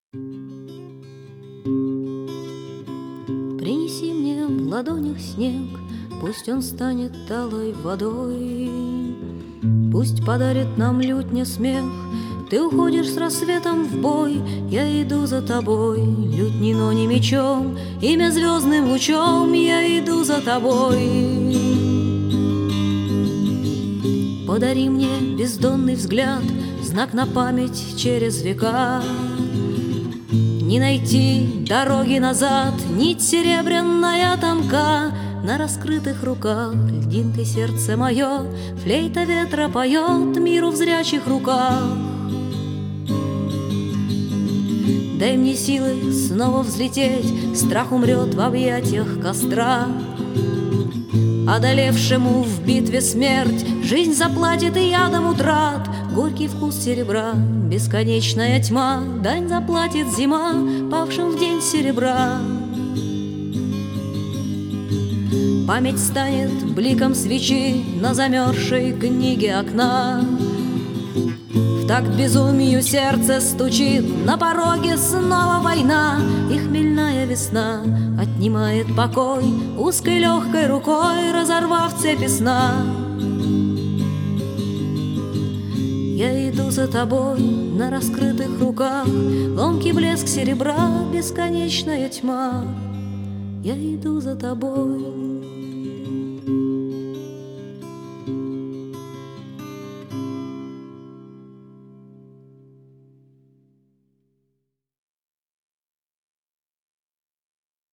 Принеси мне в ладонях снег, пусть он станет талой водой, пусть подарит нам лютня смех. Ты уходишь с рассветом в бой, я иду за тобой, лютней, но не мечом, имя звездным лучом, я иду за тобой. Подари мне бездонный взгляд, знак на память через века. Не найти дороги назад, нить серебряная тонка. На раскрытых руках льдинкой сердце мое, флейта ветра поет миру в зрячих руках. Дай мне силы снова взлететь, страх умрет в объятиях костра. Одолевшему в битве смерть жизнь заплатит и ядом утрат. Горький вкус серебра, бесконечная тьма, дань заплатит зима павшим в день серебра. Память станет бликом свечи на замерзшей книге окна. В такт безумию сердце стучит, на пороге снова война. И хмельная весна отнимает покой, узкой легкой рукой разорвав цепи сна. Я иду за тобой на раскрытых руках, ломкий блеск серебра, бесконечная тьма. Я иду за тобой.